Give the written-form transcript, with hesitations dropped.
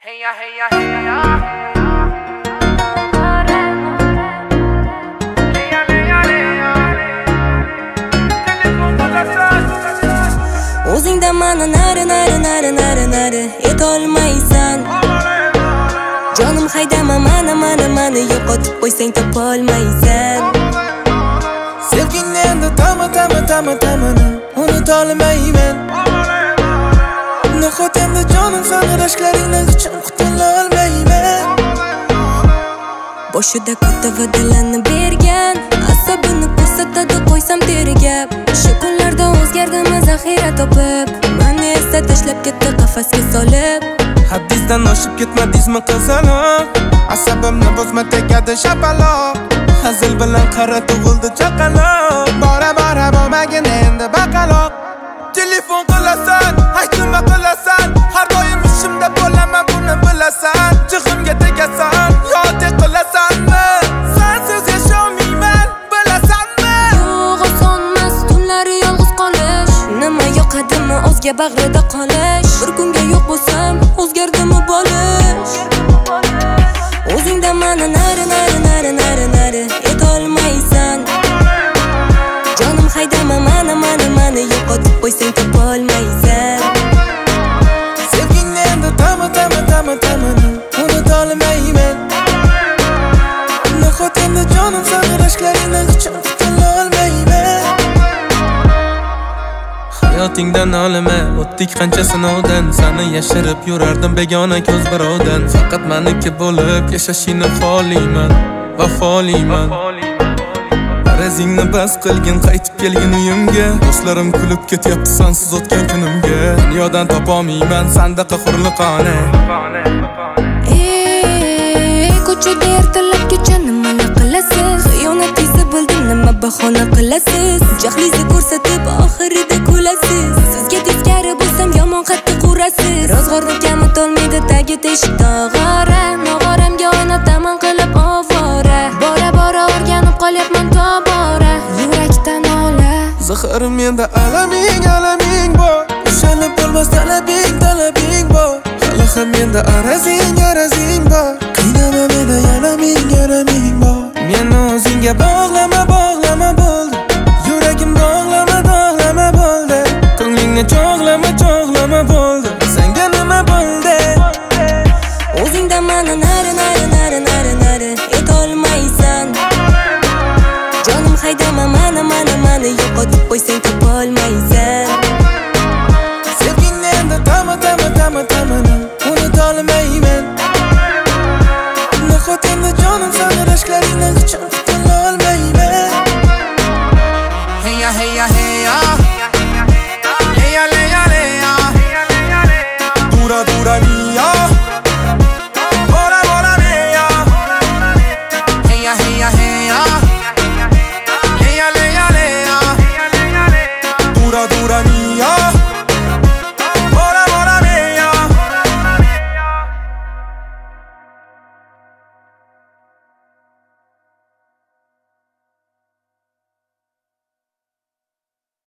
O'zingda mani nari etolmaysan. Jonim haydama mani yo'qotib qo'ysang topolmaysan. Sevgingni endi tamini unutolmayman. Nahot endi jonim sani rashklaringdan hecham qutula olmayman. Boshida katta va'dalarni bergan, asabini ko'rsatadi qo'ysam tergab. Shu kunlarda o'zgardimi zaxira topib, meni esa tashlab ketdi qafasga solib. Haddizdan oshib ketmadingizmi qizaloq? Asabimni bozma tegadi shapaloq. Hazil bilan qara tug'ildi chaqaloq. Bora bo'lmagin endi baqaloq. Telefon qilasan, hech nima qilasan. Har doim ishimda bo'laman, buni bilasan. Jig'imga tegasan, yodek qilasanmi? Sensiz yasholmayman, bilasanmi? Yo'q, osonmas tunlari yolg'iz qolish. Nima yoqadimi o'zga bag'rida qolish? Bir kunga yo'q bo'lsam, o'zgardimi bo'lish? O'zingda mani nari etolmaysan. Jonim haydama mani yo'qotib qo'ysang topolmaysan. Sevgingni endi tamini unutolmayman. Nahot endi jonim sani rashklaringdan hecham qutula olmayman. Hayotingdan olima, o'tdik qancha sinovdan. Seni yashirib yurardim begona ko'z birovdan. Faqat meniki bo'lib yashashingni xohlayman, vafoliman. Arazingni bas qilgin, qaytib kelgin uyimga. Do'stlarim kulib ketyapti sensiz o'tgan kunimga. Dunyodan topolmayman sandaqa hurliqona. Ko'chada ertalab kecha nimalar qilasiz? Xiyonatingizni bildim, nima bahona qilasiz? Jahlingizni ko'rsatib oxirida kulasiz. Sizga teskari bo'lsam yomon qattiq urasiz. Rozg'orni kamitolmaydi tagi teshik tog'ora. Nog'oramga o'ynataman qilib ovora. Bora o'rganib qolyapman tobora. Yurakdan ola. Zaharim menda alaming bor. Ushalib bo'lmas talabing bor. Hali ham menda arazing bor. Qiynama meni yalaming bor. Meni o'zingga bog'lama bo'ldi. Yuragim dog'lama bo'ldi. Ko'nglingni cho'g'lama bo'ldi. Senga nima bo'ldi? O'zingda mani nari etolmaysan. Jonim haydama mani yo'qotib qo'ysang topolmaysan. Sevgingni endi tamini unutolmayman. Nahot endi jonim sani rashklaringdan hecham qutula olmayman. Hey ya